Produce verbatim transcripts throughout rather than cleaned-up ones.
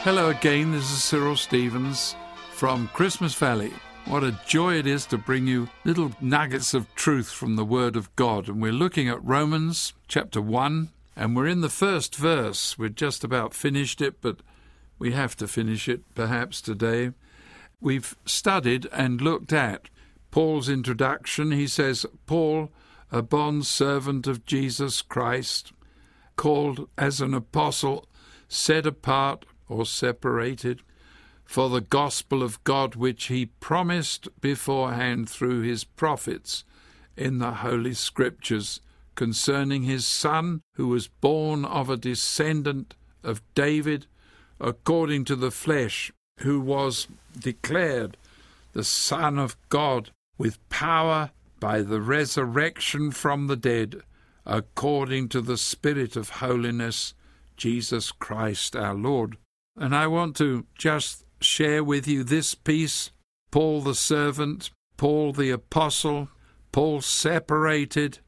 Hello again, this is Cyril Stevens from Christmas Valley. What a joy it is to bring you little nuggets of truth from the Word of God. And we're looking at Romans chapter one, and we're in the first verse. We're just about finished it, but we have to finish it perhaps today. We've studied and looked at Paul's introduction. He says, Paul, a bondservant of Jesus Christ, called as an apostle, set apart or separated for the gospel of God, which he promised beforehand through his prophets in the Holy Scriptures concerning his Son, who was born of a descendant of David according to the flesh, who was declared the Son of God with power by the resurrection from the dead, according to the Spirit of holiness, Jesus Christ our Lord. And I want to just share with you this piece. Paul the servant, Paul the apostle, Paul separated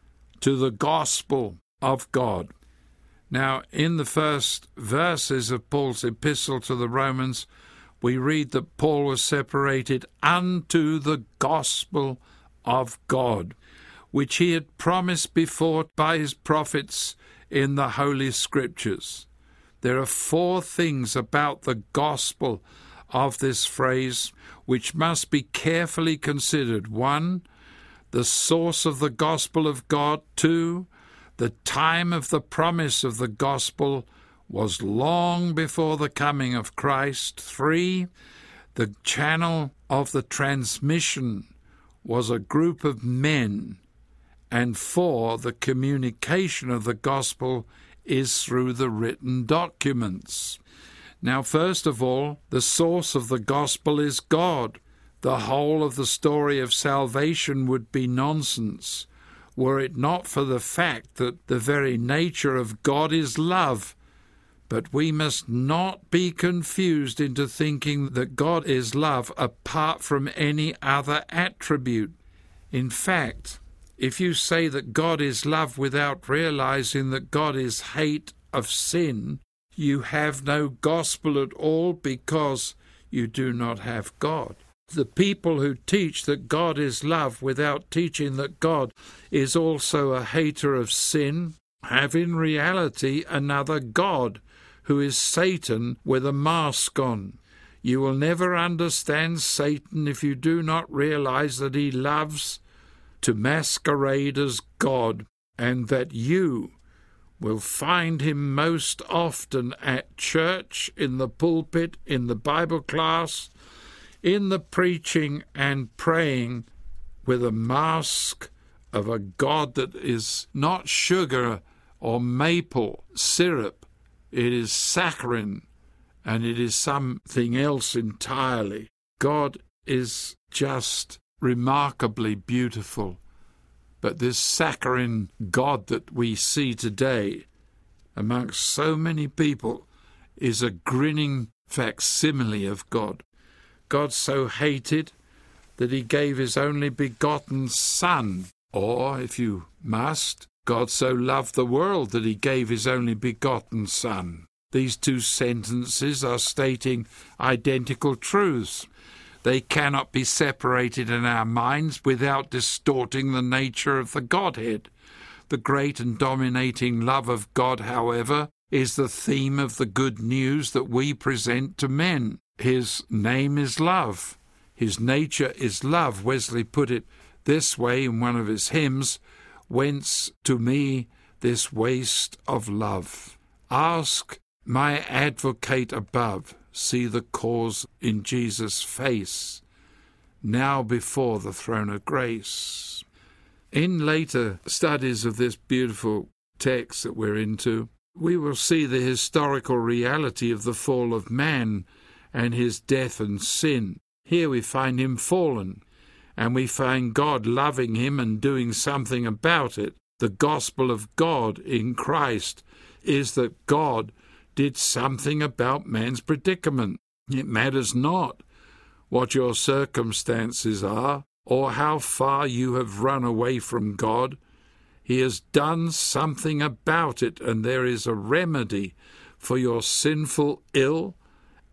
to the gospel of God. Now, in the first verses of Paul's epistle to the Romans, we read that Paul was separated unto the gospel of God, which he had promised before by his prophets in the Holy Scriptures. There are four things about the gospel of this phrase which must be carefully considered. One, the source of the gospel of God. Two, the time of the promise of the gospel was long before the coming of Christ. Three, the channel of the transmission was a group of men. And four, the communication of the gospel is through the written documents. Now, first of all, the source of the gospel is God. The whole of the story of salvation would be nonsense were it not for the fact that the very nature of God is love. But we must not be confused into thinking that God is love apart from any other attribute. In fact, if you say that God is love without realizing that God is hate of sin, you have no gospel at all because you do not have God. The people who teach that God is love without teaching that God is also a hater of sin have in reality another God, who is Satan with a mask on. You will never understand Satan if you do not realize that he loves to masquerade as God, and that you will find him most often at church, in the pulpit, in the Bible class, in the preaching and praying, with a mask of a God that is not sugar or maple syrup. It is saccharine, and it is something else entirely. God is just remarkably beautiful. But this saccharine God that we see today amongst so many people is a grinning facsimile of God. God so hated that he gave his only begotten Son. Or, if you must, God so loved the world that he gave his only begotten Son. These two sentences are stating identical truths. They cannot be separated in our minds without distorting the nature of the Godhead. The great and dominating love of God, however, is the theme of the good news that we present to men. His name is love. His nature is love. Wesley put it this way in one of his hymns, "Whence to me this waste of love? Ask my advocate above. See the cause in Jesus' face, now before the throne of grace." In later studies of this beautiful text that we're into, we will see the historical reality of the fall of man and his death and sin. Here we find him fallen, and we find God loving him and doing something about it. The gospel of God in Christ is that God did something about man's predicament. It matters not what your circumstances are or how far you have run away from God. He has done something about it, and there is a remedy for your sinful ill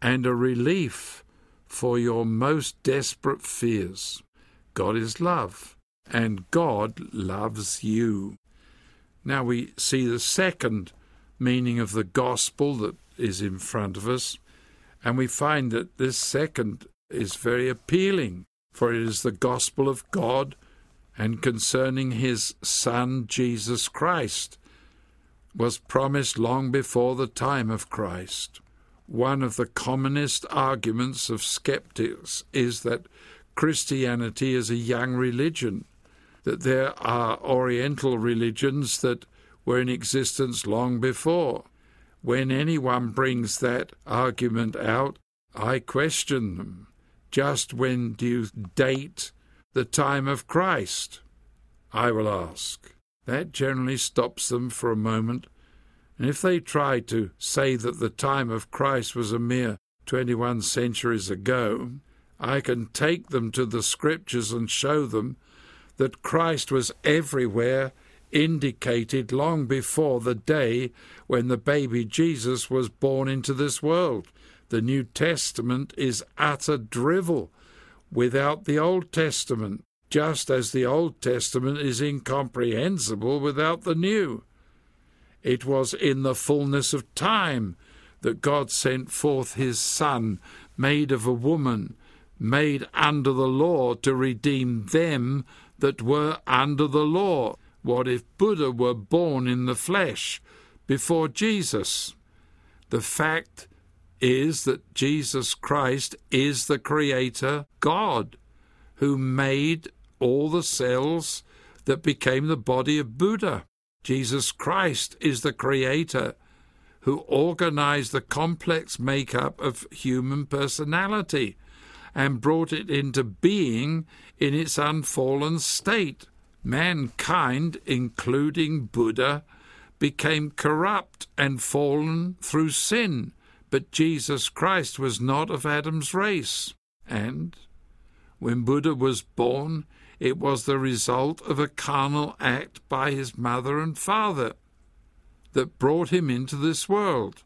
and a relief for your most desperate fears. God is love, and God loves you. Now we see the second meaning of the gospel that is in front of us, and we find that this second is very appealing, for it is the gospel of God and concerning his Son, Jesus Christ, was promised long before the time of Christ. One of the commonest arguments of skeptics is that Christianity is a young religion, that there are Oriental religions that were in existence long before. When anyone brings that argument out, I question them. Just when do you date the time of Christ? I will ask. That generally stops them for a moment, and if they try to say that the time of Christ was a mere twenty-one centuries ago, I can take them to the Scriptures and show them that Christ was everywhere indicated long before the day when the baby Jesus was born into this world. The New Testament is utter drivel without the Old Testament, just as the Old Testament is incomprehensible without the New. It was in the fullness of time that God sent forth his Son, made of a woman, made under the law, to redeem them that were under the law. What if Buddha were born in the flesh before Jesus? The fact is that Jesus Christ is the Creator God, who made all the cells that became the body of Buddha. Jesus Christ is the Creator who organized the complex makeup of human personality and brought it into being in its unfallen state. Mankind, including Buddha, became corrupt and fallen through sin, but Jesus Christ was not of Adam's race. And when Buddha was born, it was the result of a carnal act by his mother and father that brought him into this world.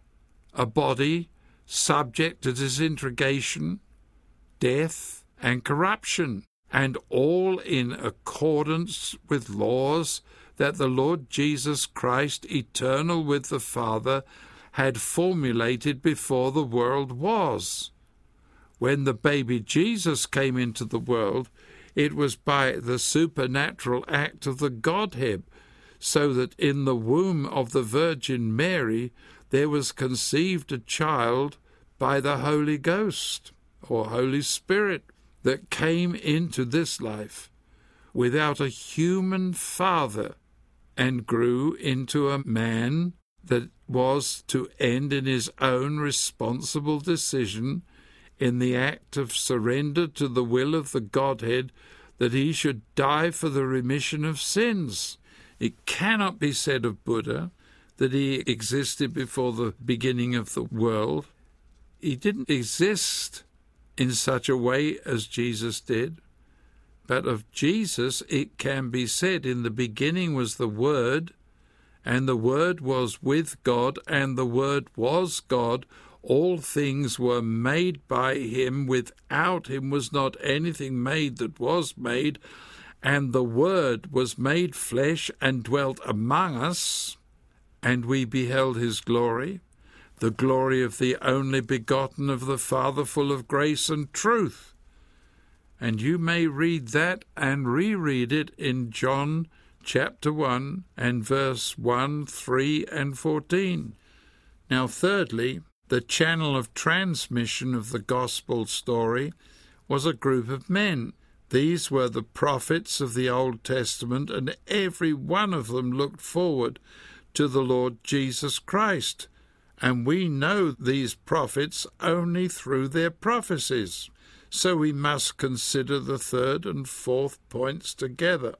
A body subject to disintegration, death, and corruption, and all in accordance with laws that the Lord Jesus Christ, eternal with the Father, had formulated before the world was. When the baby Jesus came into the world, it was by the supernatural act of the Godhead, so that in the womb of the Virgin Mary there was conceived a child by the Holy Ghost, or Holy Spirit, that came into this life without a human father and grew into a man that was to end in his own responsible decision in the act of surrender to the will of the Godhead that he should die for the remission of sins. It cannot be said of Buddha that he existed before the beginning of the world. He didn't exist in such a way as Jesus did. But of Jesus it can be said, in the beginning was the Word, and the Word was with God, and the Word was God. All things were made by him. Without him was not anything made that was made. And the Word was made flesh and dwelt among us, and we beheld his glory, the glory of the only begotten of the Father, full of grace and truth. And you may read that and reread it in John chapter one and verse one, three, and fourteen. Now, thirdly, the channel of transmission of the gospel story was a group of men. These were the prophets of the Old Testament, and every one of them looked forward to the Lord Jesus Christ. And we know these prophets only through their prophecies. So we must consider the third and fourth points together.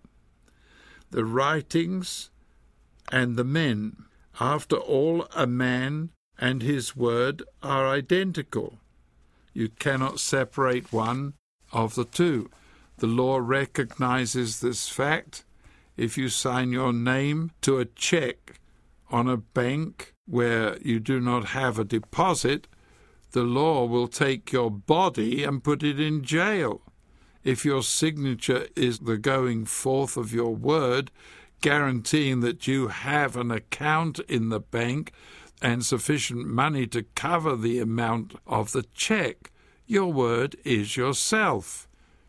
The writings and the men. After all, a man and his word are identical. You cannot separate one of the two. The law recognizes this fact. If you sign your name to a check on a bank where you do not have a deposit, The law will take your body and put it in jail. If your signature is the going forth of your word, guaranteeing that you have an account in the bank and sufficient money to cover the amount of the check, your word is yourself.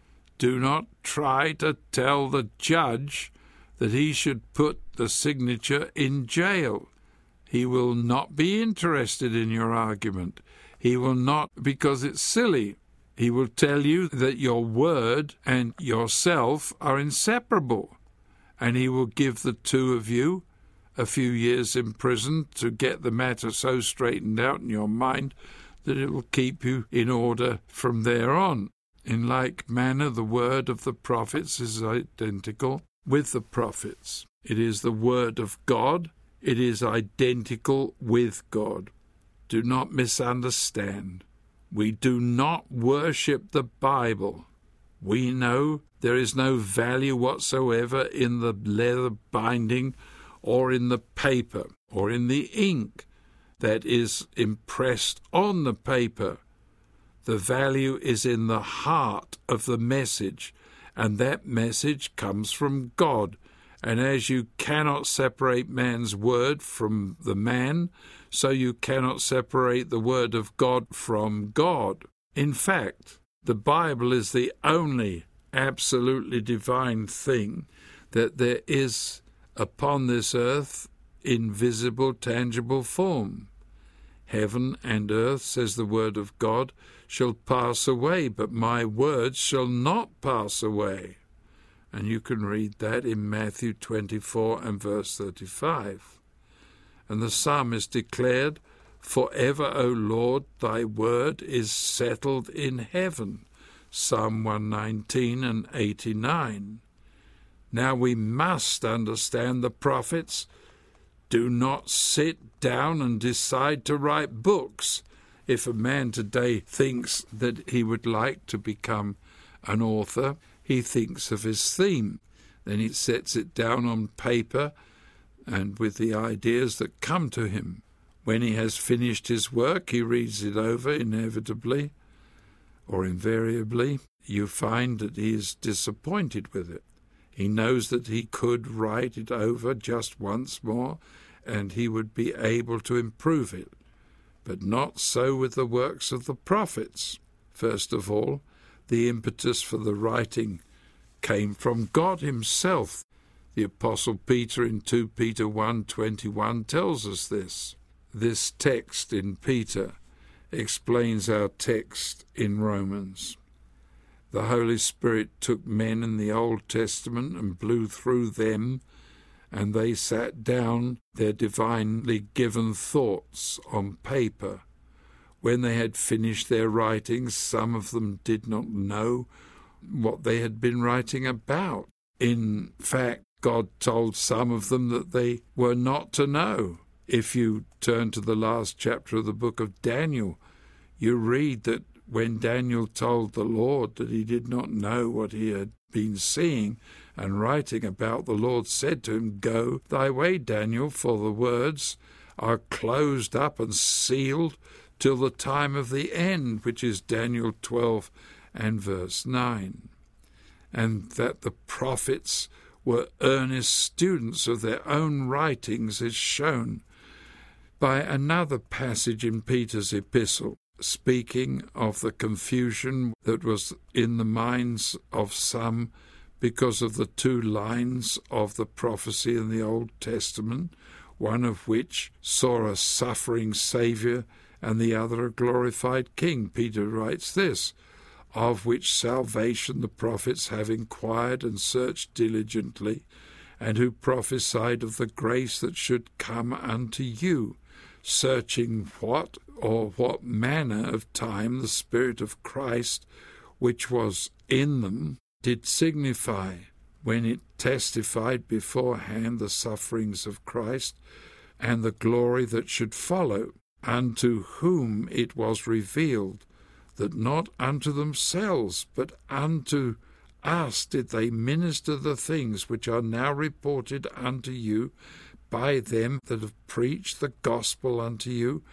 Do not try to tell the judge that he should put the signature in jail. He will not be interested in your argument. He will not, because it's silly. He will tell you that your word and yourself are inseparable, and he will give the two of you a few years in prison to get the matter so straightened out in your mind that it will keep you in order from there on. In like manner, the word of the prophets is identical with the prophets. It is the word of God. It is identical with God. Do not misunderstand. We do not worship the Bible. We know there is no value whatsoever in the leather binding or in the paper or in the ink that is impressed on the paper. The value is in the heart of the message, and that message comes from God. And as you cannot separate man's word from the man, so you cannot separate the word of God from God. In fact, the Bible is the only absolutely divine thing that there is upon this earth in visible, tangible form. Heaven and earth, says the word of God, shall pass away, but my words shall not pass away. And you can read that in Matthew twenty-four and verse thirty-five. And the psalmist declared, "Forever, O Lord, thy word is settled in heaven." Psalm one nineteen and eighty-nine. Now we must understand the prophets. Do not sit down and decide to write books. If a man today thinks that he would like to become an author, he thinks of his theme. Then he sets it down on paper and with the ideas that come to him. When he has finished his work, he reads it over inevitably or invariably. You find that he is disappointed with it. He knows that he could write it over just once more, and he would be able to improve it. But not so with the works of the prophets. First of all, the impetus for the writing came from God himself. The Apostle Peter in Second Peter one twenty-one tells us this. This text in Peter explains our text in Romans. The Holy Spirit took men in the Old Testament and blew through them, and they sat down their divinely given thoughts on paper. When they had finished their writings, some of them did not know what they had been writing about. In fact, God told some of them that they were not to know. If you turn to the last chapter of the book of Daniel, you read that when Daniel told the Lord that he did not know what he had been seeing and writing about, the Lord said to him, "Go thy way, Daniel, for the words are closed up and sealed till the time of the end," which is Daniel twelve and verse nine. And that the prophets were earnest students of their own writings is shown by another passage in Peter's epistle, speaking of the confusion that was in the minds of some because of the two lines of the prophecy in the Old Testament, one of which saw a suffering Saviour and the other a glorified King. Peter writes this, "Of which salvation the prophets have inquired and searched diligently, and who prophesied of the grace that should come unto you, searching what or what manner of time the Spirit of Christ, which was in them, did signify, when it testified beforehand the sufferings of Christ, and the glory that should follow, unto whom it was revealed, that not unto themselves, but unto us did they minister the things which are now reported unto you by them that have preached the gospel unto you,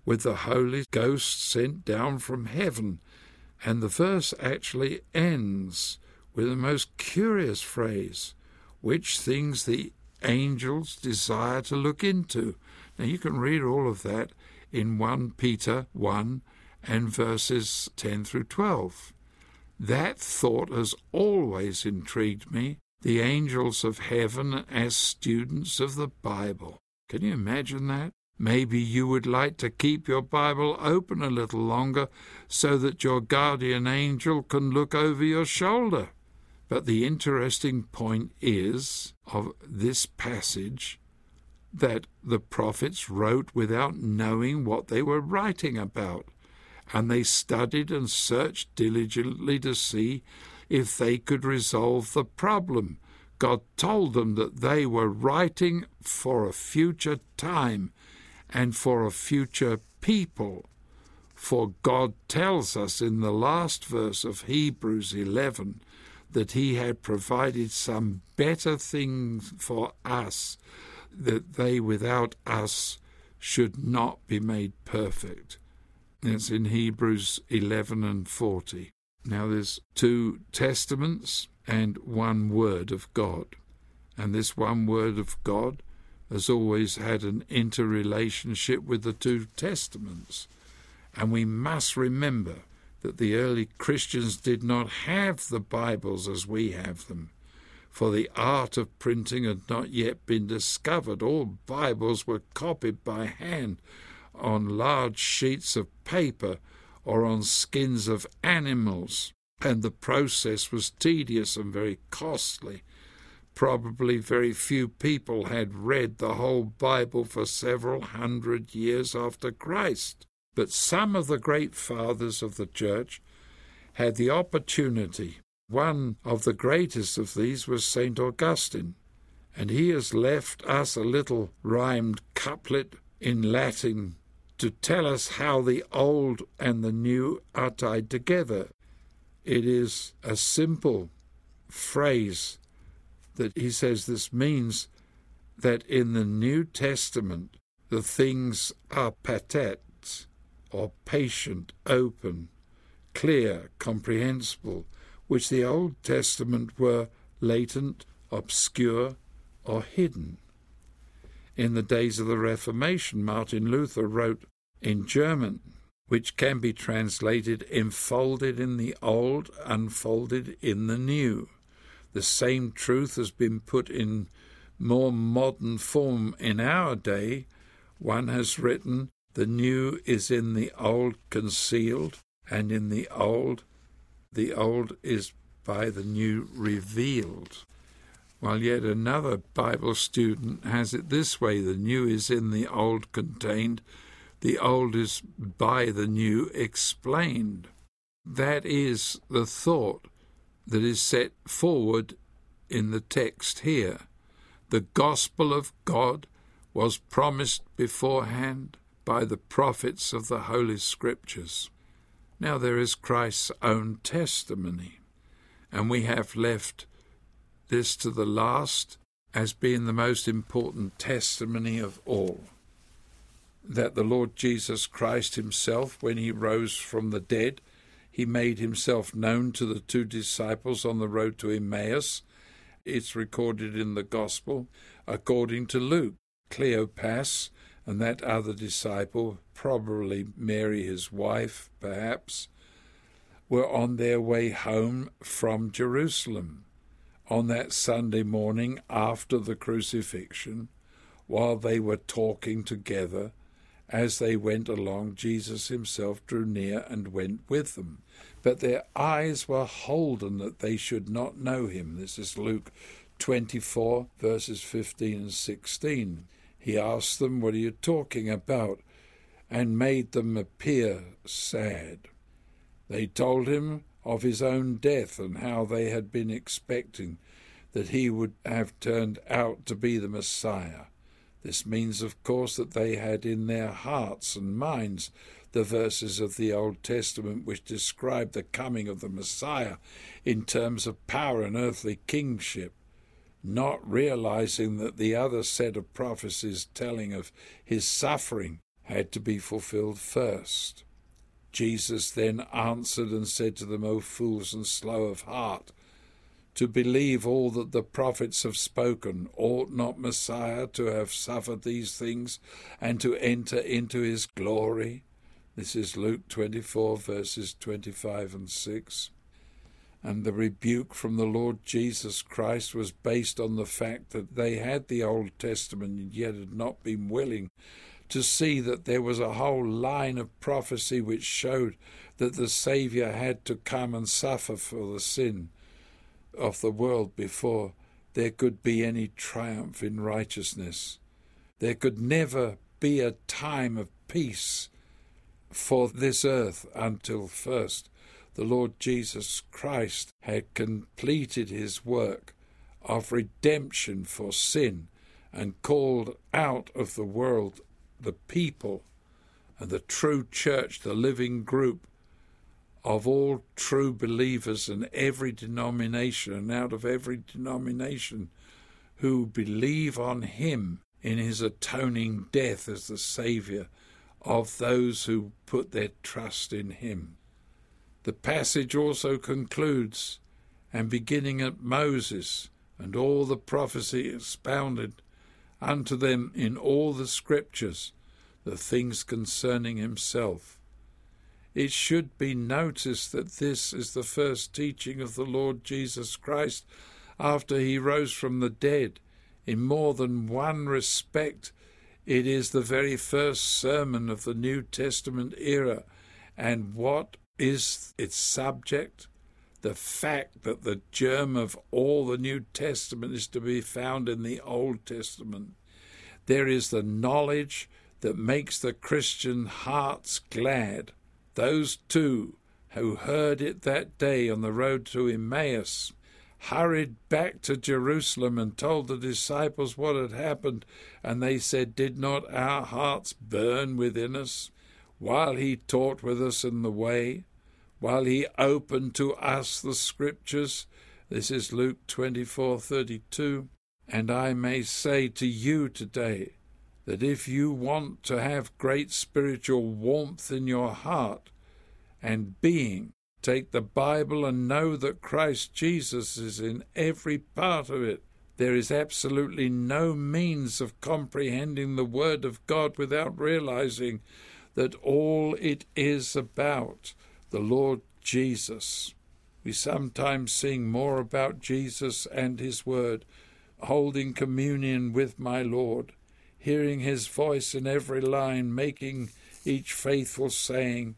with the Holy Ghost sent down from heaven. And the verse actually ends with the most curious phrase, which things the angels desire to look into. Now you can read all of that in First Peter one and verses ten through twelve. That thought has always intrigued me, the angels of heaven as students of the Bible. Can you imagine that? Maybe you would like to keep your Bible open a little longer so that your guardian angel can look over your shoulder. But the interesting point is of this passage that the prophets wrote without knowing what they were writing about, and they studied and searched diligently to see if they could resolve the problem. God told them that they were writing for a future time and for a future people. For God tells us in the last verse of Hebrews eleven that he had provided some better things for us, that they without us should not be made perfect. It's in Hebrews eleven and forty. Now there's two testaments and one word of God. And this one word of God has always had an interrelationship with the two testaments. And we must remember that the early Christians did not have the Bibles as we have them, for the art of printing had not yet been discovered. All Bibles were copied by hand on large sheets of paper or on skins of animals, and the process was tedious and very costly. Probably very few people had read the whole Bible for several hundred years after Christ. But some of the great fathers of the church had the opportunity. One of the greatest of these was Saint Augustine, and he has left us a little rhymed couplet in Latin to tell us how the old and the new are tied together. It is a simple phrase that he says this means that in the New Testament the things are patet, or patient, open, clear, comprehensible, which the Old Testament were latent, obscure, or hidden. In the days of the Reformation, Martin Luther wrote in German, which can be translated, enfolded in the old, unfolded in the new. The same truth has been put in more modern form in our day. One has written, the new is in the old concealed, and in the old, the old is by the new revealed. While yet another Bible student has it this way, the new is in the old contained, the old is by the new explained. That is the thought that is set forward in the text here. The gospel of God was promised beforehand by the prophets of the Holy Scriptures. Now there is Christ's own testimony, and we have left this to the last as being the most important testimony of all, that the Lord Jesus Christ himself, when he rose from the dead, he made himself known to the two disciples on the road to Emmaus. It's recorded in the Gospel according to Luke. Cleopas and that other disciple, probably Mary his wife, perhaps, were on their way home from Jerusalem on that Sunday morning after the crucifixion. While they were talking together, as they went along, Jesus himself drew near and went with them. But their eyes were holden that they should not know him. This is Luke twenty-four, verses fifteen and sixteen. He asked them, what are you talking about? And made them appear sad. They told him of his own death and how they had been expecting that he would have turned out to be the Messiah. This means, of course, that they had in their hearts and minds the verses of the Old Testament which describe the coming of the Messiah in terms of power and earthly kingship, not realizing that the other set of prophecies telling of his suffering had to be fulfilled first. Jesus then answered and said to them, O fools and slow of heart, to believe all that the prophets have spoken, ought not Messiah to have suffered these things and to enter into his glory? This is Luke twenty-four, verses twenty-five and six. And the rebuke from the Lord Jesus Christ was based on the fact that they had the Old Testament and yet had not been willing to see that there was a whole line of prophecy which showed that the Saviour had to come and suffer for the sin of the world before there could be any triumph in righteousness. There could never be a time of peace for this earth until first the Lord Jesus Christ had completed his work of redemption for sin and called out of the world the people and the true church, the living group of all true believers in every denomination and out of every denomination who believe on him in his atoning death as the Saviour of those who put their trust in him. The passage also concludes, and beginning at Moses and all the prophecy expounded unto them in all the scriptures, the things concerning himself. It should be noticed that this is the first teaching of the Lord Jesus Christ after he rose from the dead. In more than one respect, it is the very first sermon of the New Testament era. And what is its subject? The fact that the germ of all the New Testament is to be found in the Old Testament. There is the knowledge that makes the Christian hearts glad. Those two who heard it that day on the road to Emmaus hurried back to Jerusalem and told the disciples what had happened, and they said, Did not our hearts burn within us while he taught with us in the way, while he opened to us the Scriptures? This is Luke twenty-four thirty-two. And I may say to you today that if you want to have great spiritual warmth in your heart and being, take the Bible and know that Christ Jesus is in every part of it. There is absolutely no means of comprehending the Word of God without realizing that all it is about the Lord Jesus. We sometimes sing more about Jesus and his Word, holding communion with my Lord, hearing his voice in every line, making each faithful saying,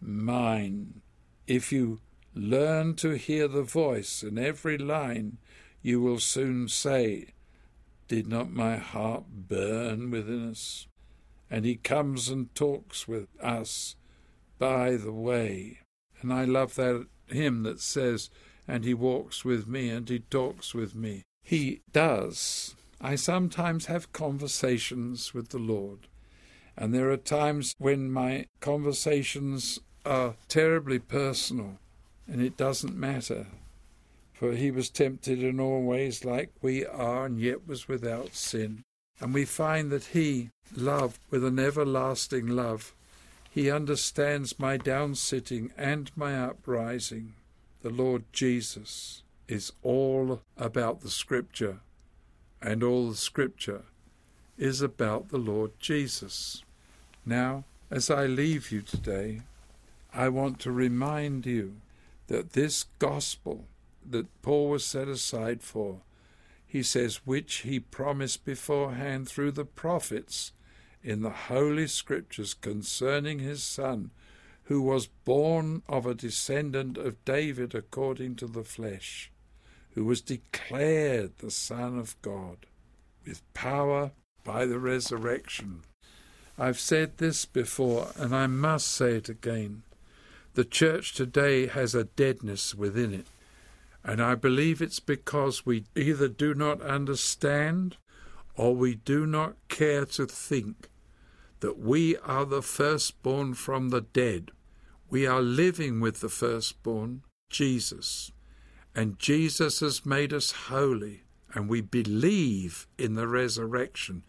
mine. If you learn to hear the voice in every line, you will soon say, Did not my heart burn within us? And he comes and talks with us by the way. And I love that hymn that says, and he walks with me and he talks with me. He does. I sometimes have conversations with the Lord, and there are times when my conversations are terribly personal, and it doesn't matter, for he was tempted in all ways like we are, and yet was without sin. And we find that he loved with an everlasting love. He understands my downsitting and my uprising. The Lord Jesus is all about the Scripture, and all the Scripture is about the Lord Jesus. Now, as I leave you today, I want to remind you that this gospel that Paul was set aside for, he says, which he promised beforehand through the prophets in the Holy Scriptures concerning his Son, who was born of a descendant of David according to the flesh, who was declared the Son of God, with power by the resurrection. I've said this before, and I must say it again. The church today has a deadness within it, and I believe it's because we either do not understand or we do not care to think that we are the firstborn from the dead. We are living with the firstborn, Jesus. And Jesus has made us holy, and we believe in the resurrection.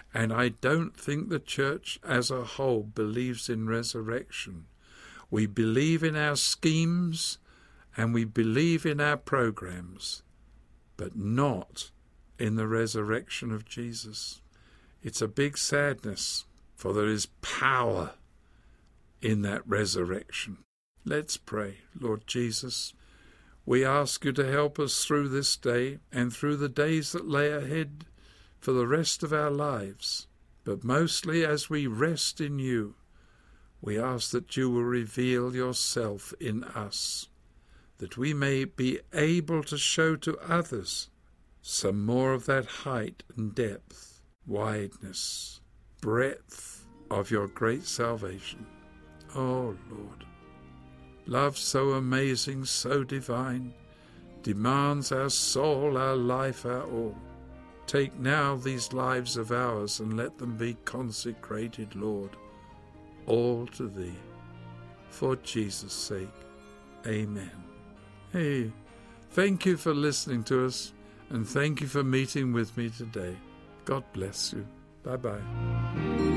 And I don't think the church as a whole believes in resurrection. We believe in our schemes and we believe in our programs, but not in the resurrection of Jesus. It's a big sadness, for there is power in that resurrection. Let's pray. Lord Jesus, we ask you to help us through this day and through the days that lay ahead for the rest of our lives. But mostly as we rest in you, we ask that you will reveal yourself in us, that we may be able to show to others some more of that height and depth, wideness, breadth of your great salvation. Oh, Lord, love so amazing, so divine, demands our soul, our life, our all. Take now these lives of ours and let them be consecrated, Lord, all to thee. For Jesus' sake, amen. Hey, thank you for listening to us, and thank you for meeting with me today. God bless you. Bye-bye.